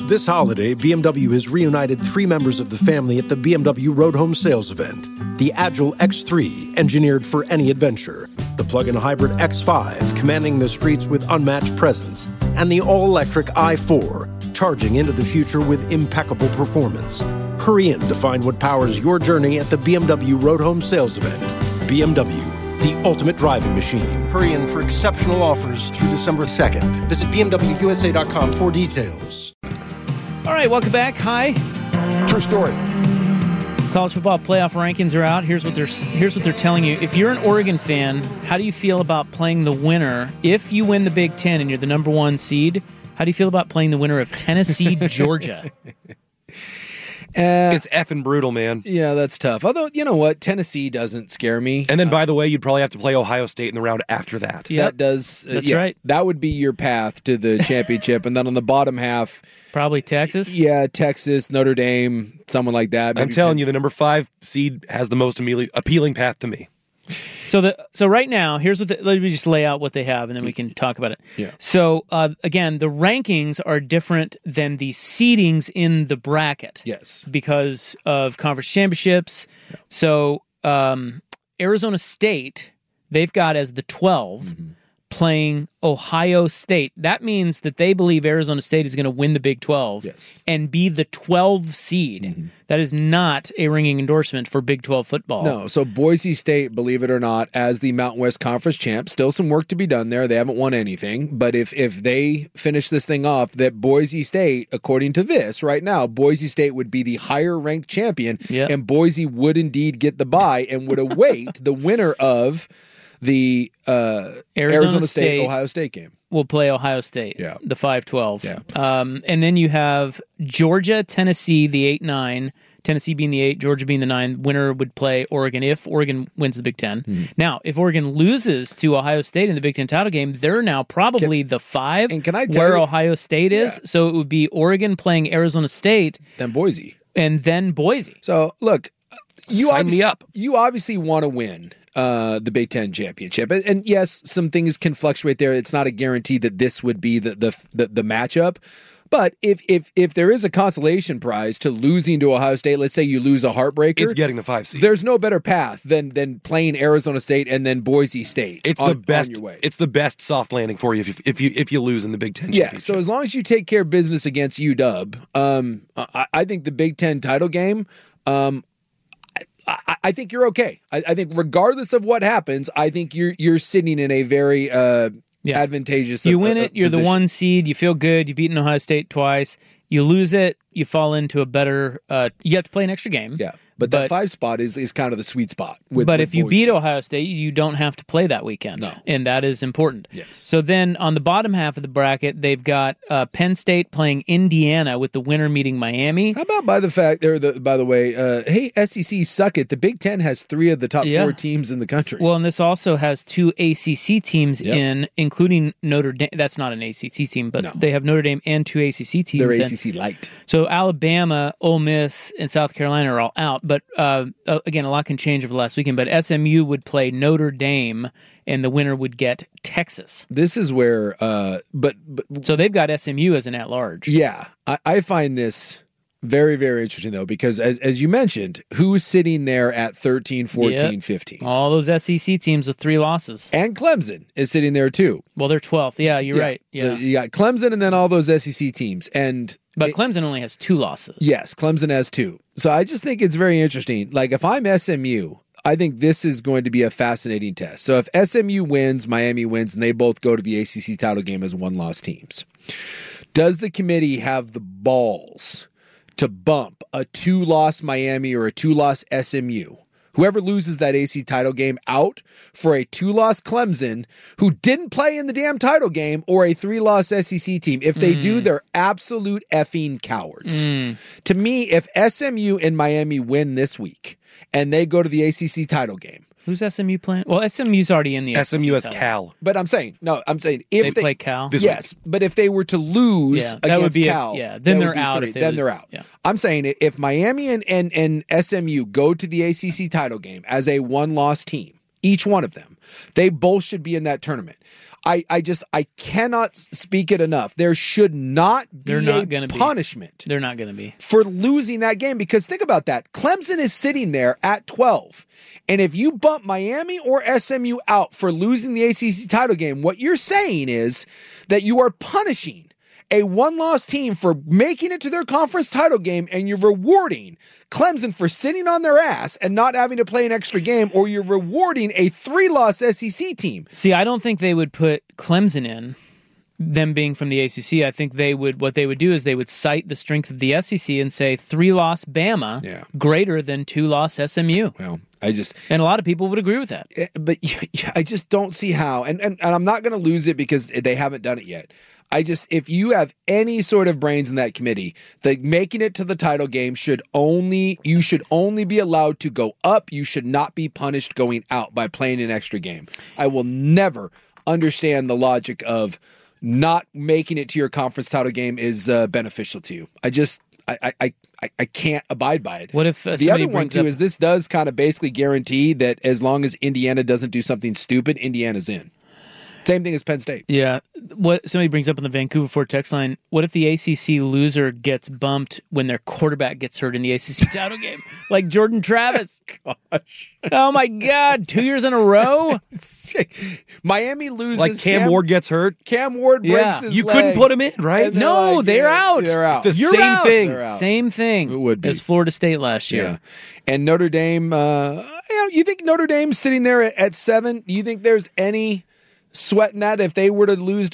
This holiday, BMW has reunited 3 members of the family at the BMW Road Home Sales event. The Agile X3, engineered for any adventure. The plug-in hybrid X5, commanding the streets with unmatched presence. And the all-electric i4, charging into the future with impeccable performance. Hurry in to find what powers your journey at the BMW Road Home Sales event. BMW, the ultimate driving machine. Hurry in for exceptional offers through December 2nd. Visit BMWUSA.com for details. All right, welcome back. Hi. True story. College football playoff rankings are out. Here's what they're telling you. If you're an Oregon fan, how do you feel about playing the winner? If you win the Big Ten and you're the number 1 seed, how do you feel about playing the winner of Tennessee, Georgia? It's effing brutal, man. Yeah, that's tough. Although, you know what? Tennessee doesn't scare me. And then, by the way, you'd probably have to play Ohio State in the round after that. Yep. That does. That's right. That would be your path to the championship. And then on the bottom half, Probably Texas. yeah, Texas, Notre Dame, someone like that. I'm telling you, the number 5 seed has the most appealing path to me. So right now, here's what let me just lay out what they have, and then we can talk about it. Yeah. So again, the rankings are different than the seedings in the bracket. Yes. Because of conference championships. Yeah. So Arizona State, they've got as the 12 playing Ohio State. That means that they believe Arizona State is going to win the Big 12 and be the 12 seed. That is not a ringing endorsement for Big 12 football. No, so Boise State, believe it or not, as the Mountain West Conference champ, still some work to be done there. They haven't won anything. But if they finish this thing off, that Boise State, according to this right now, Boise State would be the higher ranked champion, and Boise would indeed get the bye and would await the winner of the Arizona State Ohio State game. Will play Ohio State, the 5-12. And then you have Georgia, Tennessee, the 8-9. Tennessee being the 8, Georgia being the 9. Winner would play Oregon if Oregon wins the Big Ten. Now, if Oregon loses to Ohio State in the Big Ten title game, they're now probably the 5 and can I tell where you, Ohio State is. So it would be Oregon playing Arizona State. Then Boise. And then Boise. So, look, Sign me up. You obviously want to win the Big Ten championship, and yes, some things can fluctuate there. It's not a guarantee that this would be the matchup. But if there is a consolation prize to losing to Ohio State, let's say you lose a heartbreaker, it's getting the 5 seed. There's no better path than playing Arizona State and then Boise State. It's the best. It's the best soft landing for you if you lose in the Big Ten championship. Yeah. So as long as you take care of business against UW, I think the Big Ten title game. I think you're okay. I think regardless of what happens, I think you're sitting in a very advantageous. You win it, you're the 1 seed. You feel good. You've beaten Ohio State twice. You lose it, you fall into a better. You have to play an extra game. Yeah, but that 5 spot is kind of the sweet spot. But if you beat Ohio State, you don't have to play that weekend. No, and that is important. Yes. So then on the bottom half of the bracket, they've got Penn State playing Indiana with the winner meeting Miami. How about by the way, hey, SEC, suck it. The Big Ten has 3 of the top 4 teams in the country. Well, and this also has 2 ACC teams in, including Notre Dame. That's not an ACC team, but they have Notre Dame and 2 ACC teams. They're ACC light. So Alabama, Ole Miss, and South Carolina are all out. But again, a lot can change over the last weekend. But SMU would play Notre Dame, and the winner would get Texas. This is where, so they've got SMU as an at-large. Yeah, I find this very, very interesting, though, because as you mentioned, who's sitting there at 13, 14, 15? All those SEC teams with 3 losses. And Clemson is sitting there, too. Well, they're 12th. Yeah, you're right. Yeah. So you got Clemson and then all those SEC teams. But Clemson only has 2 losses. Yes, Clemson has 2. So I just think it's very interesting. Like, if I'm SMU, I think this is going to be a fascinating test. So if SMU wins, Miami wins, and they both go to the ACC title game as 1-loss teams, does the committee have the balls to bump a 2-loss Miami or a 2-loss SMU, whoever loses that AC title game, out for a 2-loss Clemson who didn't play in the damn title game, or a 3-loss SEC team? If they do, they're absolute effing cowards. To me, if SMU and Miami win this week and they go to the ACC title game, who's SMU playing? Well, SMU's already in the SMU has Cal. But I'm saying if they play Cal. Yes, but if they were to lose against Cal, then they're out. Then they're out. Yeah. I'm saying if Miami and SMU go to the ACC title game as a 1-loss team, each one of them, they both should be in that tournament. I cannot speak it enough. There should not be a punishment. They're not going to be. For losing that game, because think about that. Clemson is sitting there at 12. And if you bump Miami or SMU out for losing the ACC title game, what you're saying is that you are punishing a one-loss team for making it to their conference title game, and you're rewarding Clemson for sitting on their ass and not having to play an extra game, or you're rewarding a 3-loss SEC team. See, I don't think they would put Clemson in, them being from the ACC. I think what they would do is they would cite the strength of the SEC and say 3-loss Bama greater than 2-loss SMU. Well, and a lot of people would agree with that. But I just don't see how, and I'm not going to lose it because they haven't done it yet. If you have any sort of brains in that committee, making it to the title game you should only be allowed to go up. You should not be punished going out by playing an extra game. I will never understand the logic of not making it to your conference title game is beneficial to you. I can't abide by it. What if the other one too is this does kind of basically guarantee that as long as Indiana doesn't do something stupid, Indiana's in. Same thing as Penn State. Yeah. What somebody brings up on the Vancouver Fort text line, what if the ACC loser gets bumped when their quarterback gets hurt in the ACC title game? Like Jordan Travis. Gosh. Oh, my God. 2 years in a row? Miami loses. Like Cam Ward gets hurt? Cam Ward breaks his You leg. couldn't put him in, right? No, like, they're out. They're out. The You're same out. thing. They're out. Same thing It would be. as Florida State last year. Yeah. And Notre Dame, you think Notre Dame's sitting there at 7? Do you think there's any sweating that if they were to lose to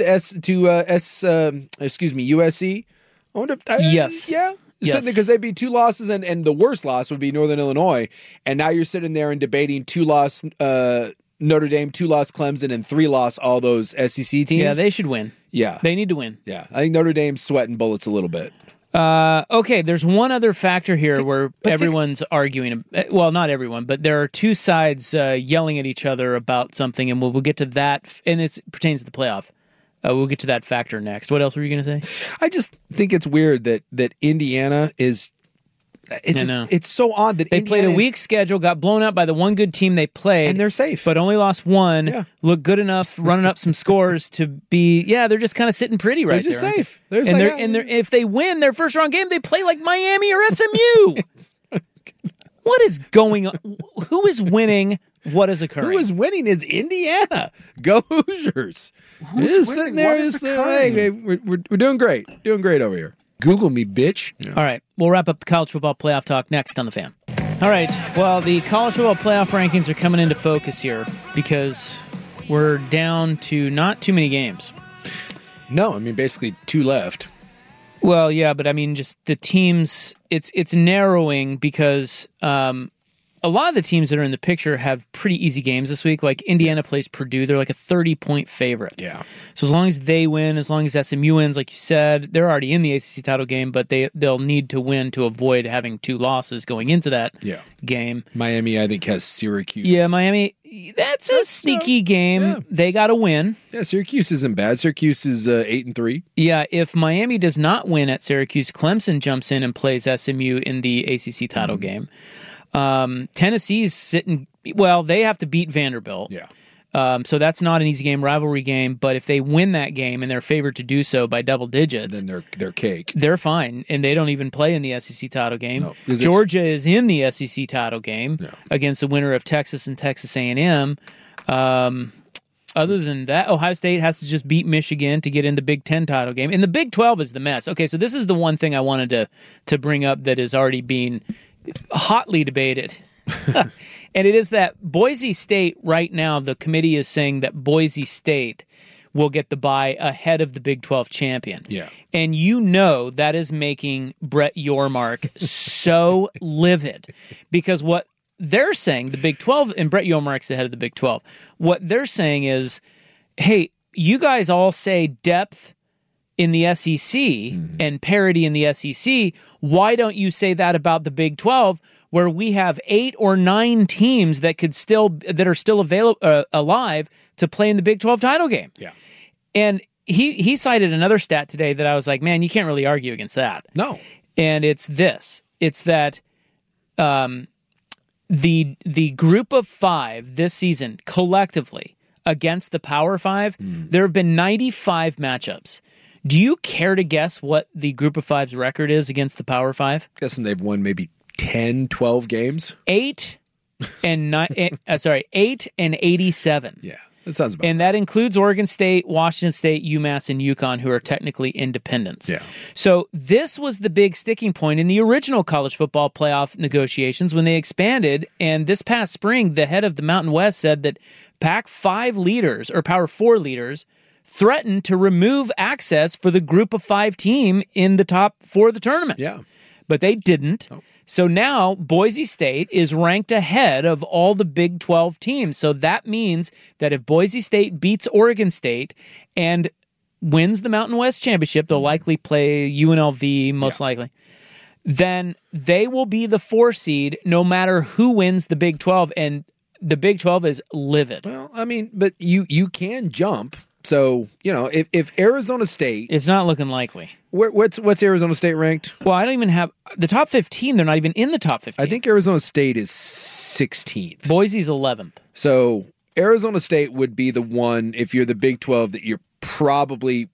USC? I wonder if Yes. Yeah. Yes. Because they'd be 2 losses, and the worst loss would be Northern Illinois. And now you're sitting there and debating 2-loss Notre Dame, 2-loss Clemson, and 3-loss all those SEC teams. Yeah, they should win. Yeah. They need to win. Yeah. I think Notre Dame's sweating bullets a little bit. Okay, there's one other factor here where everyone's arguing. Well, not everyone, but there are two sides yelling at each other about something, and we'll get to that, and it pertains to the playoff. We'll get to that factor next. What else were you going to say? I just think it's weird that Indiana is. It's so odd that they played a weak schedule, got blown out by the one good team they played, and they're safe, but only lost one. Yeah. Look good enough, running up some scores to be. Yeah, they're just kind of sitting pretty right there. They're just there. safe. If they win their first round game, they play like Miami or SMU. What is going on? Who is winning? What is occurring? Who is winning is Indiana. Go Hoosiers. Who's sitting there? Hey, we're doing great. Doing great over here. Google me, bitch. Yeah. All right. We'll wrap up the college football playoff talk next on The Fan. All right. Well, the college football playoff rankings are coming into focus here because we're down to not too many games. No, I mean, basically 2 left. Well, yeah, but I mean, just the teams, it's narrowing because a lot of the teams that are in the picture have pretty easy games this week. Like Indiana plays Purdue. They're like a 30-point favorite. Yeah. So as long as they win, as long as SMU wins, like you said, they're already in the ACC title game, but they'll need to win to avoid having 2 losses going into that game. Miami, I think, has Syracuse. Yeah, Miami, that's a sneaky game. Yeah. They got to win. Yeah, Syracuse isn't bad. Syracuse is 8-3. Yeah, if Miami does not win at Syracuse, Clemson jumps in and plays SMU in the ACC title game. Tennessee's sitting. Well, they have to beat Vanderbilt. Yeah. So that's not an easy game, rivalry game. But if they win that game and they're favored to do so by double digits, then they're cake. They're fine, and they don't even play in the SEC title game. No, Georgia is in the SEC title game against the winner of Texas and Texas A&M. Other than that, Ohio State has to just beat Michigan to get in the Big Ten title game. And the Big 12 is the mess. Okay, so this is the one thing I wanted to bring up that is already being hotly debated. And it is that Boise State right now, the committee is saying that Boise State will get the bye ahead of the Big 12 champion. Yeah. And that is making Brett Yormark so livid because what they're saying, the Big 12, and Brett Yormark's the head of the Big 12, what they're saying is, hey, you guys all say depth in the SEC and parity in the SEC. Why don't you say that about the Big 12, where we have 8 or 9 teams that are still alive to play in the Big 12 title game? Yeah. And he cited another stat today that I was like, man, you can't really argue against that. No. And it's this. It's that the group of 5 this season collectively against the Power Five, there have been 95 matchups. Do you care to guess what the Group of Five's record is against the Power Five? Guessing they've won maybe 10, 12 games. 8 and 87. Yeah, that sounds about And that includes Oregon State, Washington State, UMass, and UConn, who are technically independents. Yeah. So this was the big sticking point in the original college football playoff negotiations when they expanded. And this past spring, the head of the Mountain West said that Pac-5 leaders, or Power 4 leaders, threatened to remove access for the Group of Five team in the top 4 of the tournament. Yeah. But they didn't. Nope. So now Boise State is ranked ahead of all the Big 12 teams. So that means that if Boise State beats Oregon State and wins the Mountain West Championship, they'll likely play UNLV, most likely, then they will be the 4 seed no matter who wins the Big 12. And the Big 12 is livid. Well, I mean, but you can jump. So, if Arizona State... It's not looking likely. What's Arizona State ranked? Well, I don't even have... The top 15, they're not even in the top 15. I think Arizona State is 16th. Boise's 11th. So, Arizona State would be the one, if you're the Big 12, that you're probably...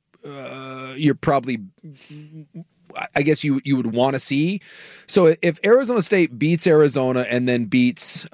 I guess you would want to see. So, if Arizona State beats Arizona and then beats...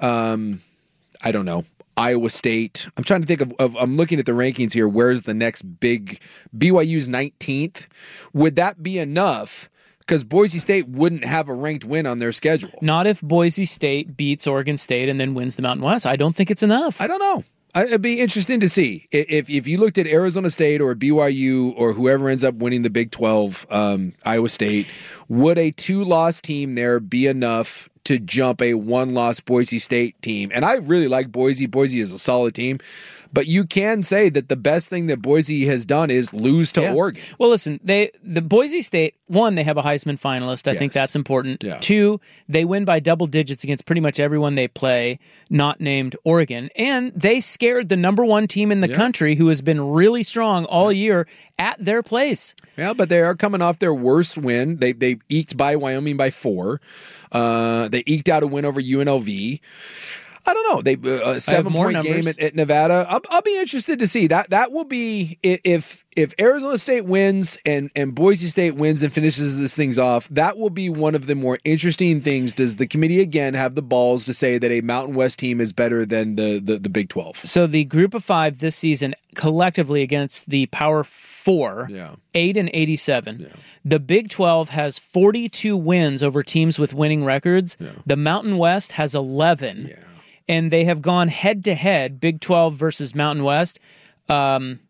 I don't know... Iowa State. I'm trying to think of I'm looking at the rankings here. Where's the next big? BYU's 19th. Would that be enough? Because Boise State wouldn't have a ranked win on their schedule. Not if Boise State beats Oregon State and then wins the Mountain West. I don't think it's enough. I don't know. It'd be interesting to see if you looked at Arizona State or BYU or whoever ends up winning the Big 12, Iowa State, would a 2-loss team there be enough to jump a 1-loss Boise State team? And I really like Boise. Boise is a solid team. But you can say that the best thing that Boise has done is lose to Oregon. Well, listen, the Boise State, 1, they have a Heisman finalist. I think that's important. Yeah. 2, they win by double digits against pretty much everyone they play, not named Oregon. And they scared the number 1 team in the country, who has been really strong all year, at their place. Yeah, but they are coming off their worst win. They eked by Wyoming by 4. They eked out a win over UNLV. I don't know. They 7-point game at Nevada. I'll be interested to see that. That will be if Arizona State wins and Boise State wins and finishes this things off. That will be one of the more interesting things. Does the committee again have the balls to say that a Mountain West team is better than the Big 12? So the Group of 5 this season collectively against the Power 4, 8 and 87. Yeah. The Big 12 has 42 wins over teams with winning records. Yeah. The Mountain West has 11. Yeah. And they have gone head-to-head, Big 12 versus Mountain West, 8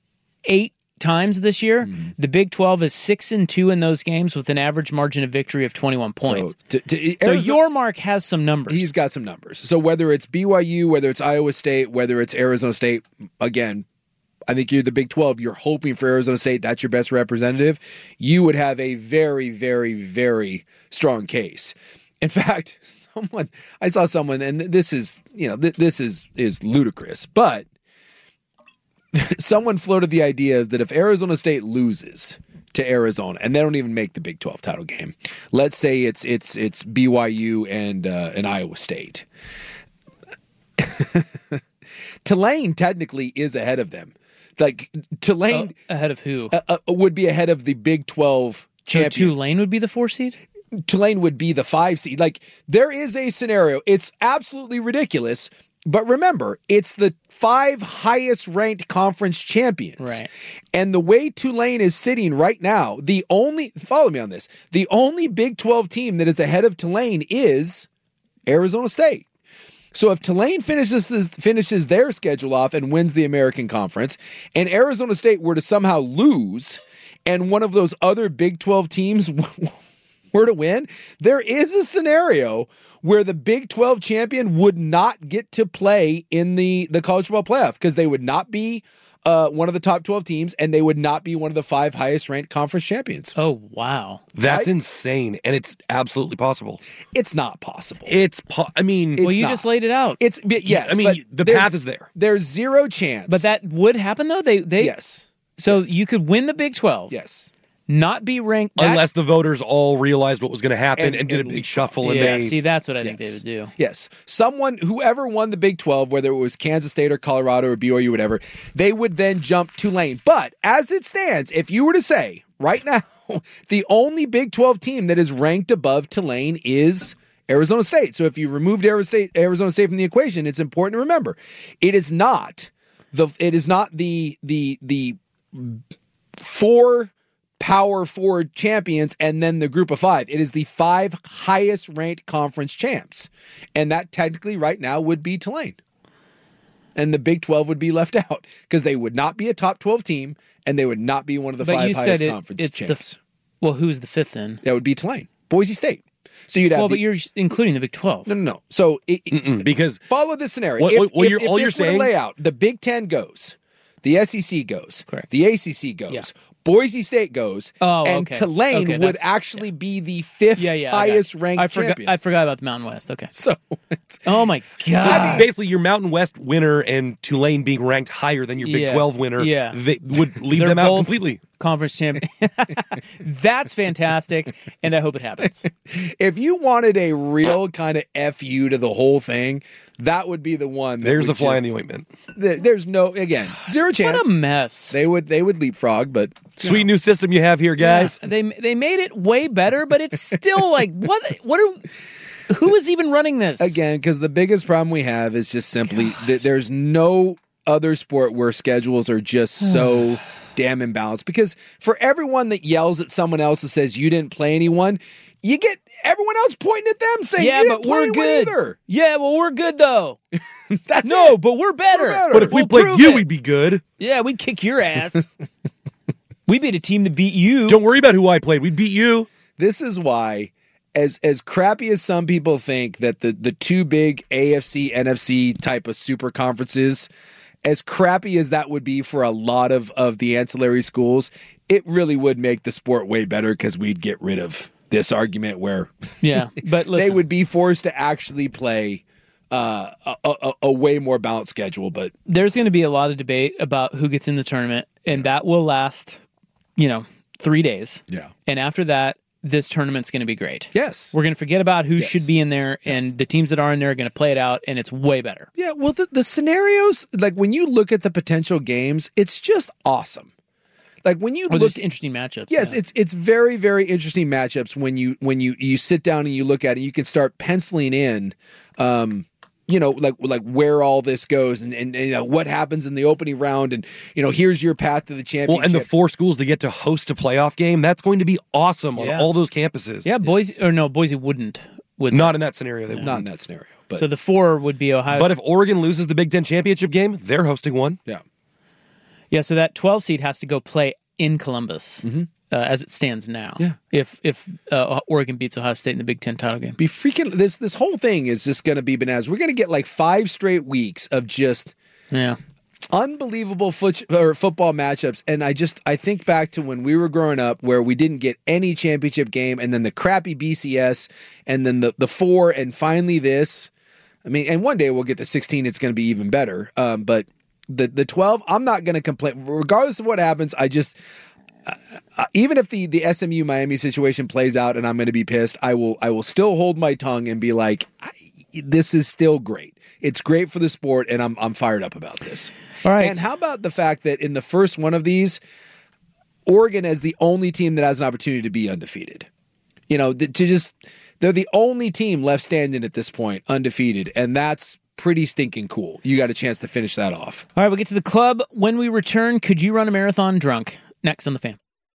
times this year. Mm-hmm. The Big 12 is 6-2 in those games with an average margin of victory of 21 points. So your Mark has some numbers. He's got some numbers. So whether it's BYU, whether it's Iowa State, whether it's Arizona State, again, I think you're the Big 12. You're hoping for Arizona State. That's your best representative. You would have a very, very, very strong case. In fact, I saw someone, and this is ludicrous, but someone floated the idea that if Arizona State loses to Arizona and they don't even make the Big 12 title game, let's say it's BYU and Iowa State, Tulane technically is ahead of them. Like Tulane ahead of who would be ahead of the Big 12 champion. So Tulane would be the 4 seed. Tulane would be the 5 seed. Like, there is a scenario. It's absolutely ridiculous. But remember, it's the 5 highest ranked conference champions. Right. And the way Tulane is sitting right now, follow me on this, the only Big 12 team that is ahead of Tulane is Arizona State. So if Tulane finishes their schedule off and wins the American Conference, and Arizona State were to somehow lose, and one of those other Big 12 teams were to win, there is a scenario where the Big 12 champion would not get to play in the college football playoff because they would not be one of the top 12 teams and they would not be one of the 5 highest ranked conference champions. Oh, wow. That's insane. And it's absolutely possible. It's not possible. You just laid it out. Yes. I mean, the path is there. There's zero chance. But that would happen though? They Yes. So you could win the Big 12. Yes. not be ranked. Unless the voters all realized what was going to happen and did a big shuffle. And yeah, they, see, that's what I think they would do. Yes. Whoever won the Big 12, whether it was Kansas State or Colorado or BYU, whatever, they would then jump Tulane. But as it stands, if you were to say right now, the only Big 12 team that is ranked above Tulane is Arizona State. So if you removed Arizona State from the equation, it's important to remember it is not the 4 Power 4 champions and then the group of 5. It is the 5 highest ranked conference champs. And that technically right now would be Tulane. And the Big 12 would be left out because they would not be a top 12 team and they would not be one of the 5 highest conference champs. Well, who's the 5th then? That would be Tulane. Boise State. So you'd have but you're including the Big 12. No. So because follow this scenario. All you're saying, layout, the Big 10 goes, the SEC goes, correct. The ACC goes, Boise State goes, and Tulane would actually be the 5th highest ranked champion. I forgot about the Mountain West. Okay. So, oh my God. So basically, your Mountain West winner and Tulane being ranked higher than your Big 12 winner, they would leave them out completely. Conference champion. That's fantastic, and I hope it happens. If you wanted a real kind of FU to the whole thing, that would be the one. There's the fly in the ointment. There's zero chance. What a mess. They would leapfrog, but sweet new system you have here, guys. Yeah, they made it way better, but it's still like who is even running this? Again, because the biggest problem we have is just simply that there's no other sport where schedules are just so damn imbalanced. Because for everyone that yells at someone else and says you didn't play anyone, you get everyone else pointing at them saying, yeah, you but didn't play we're good. Either. Yeah, well, we're good though. But we're better. But if we played you, we'd be good. Yeah, we'd kick your ass. We beat a team that beat you. Don't worry about who I played. We'd beat you. This is why, as crappy as some people think that the 2 big AFC, NFC type of super conferences, as crappy as that would be for a lot of the ancillary schools, it really would make the sport way better because we'd get rid of this argument where but listen, they would be forced to actually play a way more balanced schedule. But there's going to be a lot of debate about who gets in the tournament, and that will last, 3 days. Yeah. And after that, this tournament's going to be great. Yes. We're going to forget about who should be in there, and the teams that are in there are going to play it out, and it's way better. Yeah, well, the scenarios, like when you look at the potential games, it's just awesome. Like when you look, just interesting matchups. Yes, it's very, very interesting matchups when you sit down and you look at it. You can start penciling in, like where all this goes and what happens in the opening round, and here's your path to the championship. Well, and the 4 schools to get to host a playoff game, that's going to be awesome on all those campuses. Yeah, Boise wouldn't. Not in that scenario. Not in that scenario. But. So the 4 would be Ohio. But if Oregon loses the Big Ten championship game, they're hosting one. Yeah. Yeah, so that 12 seed has to go play in Columbus as it stands now. Yeah. If Oregon beats Ohio State in the Big Ten title game. Be freaking this whole thing is just going to be bananas. We're going to get like 5 straight weeks of just unbelievable football matchups. And I think back to when we were growing up where we didn't get any championship game, and then the crappy BCS, and then the 4, and finally this. I mean, and one day we'll get to 16. It's going to be even better. But the 12, I'm not going to complain. Regardless of what happens, I just even if the SMU Miami situation plays out and I'm going to be pissed, I will still hold my tongue and be like, this is still great. It's great for the sport, and I'm fired up about this. All right. And how about the fact that in the first one of these, Oregon is the only team that has an opportunity to be undefeated. They're the only team left standing at this point, undefeated, and that's pretty stinking cool. You got a chance to finish that off. All right, we'll get to the club. When we return, could you run a marathon drunk? Next on The Fan.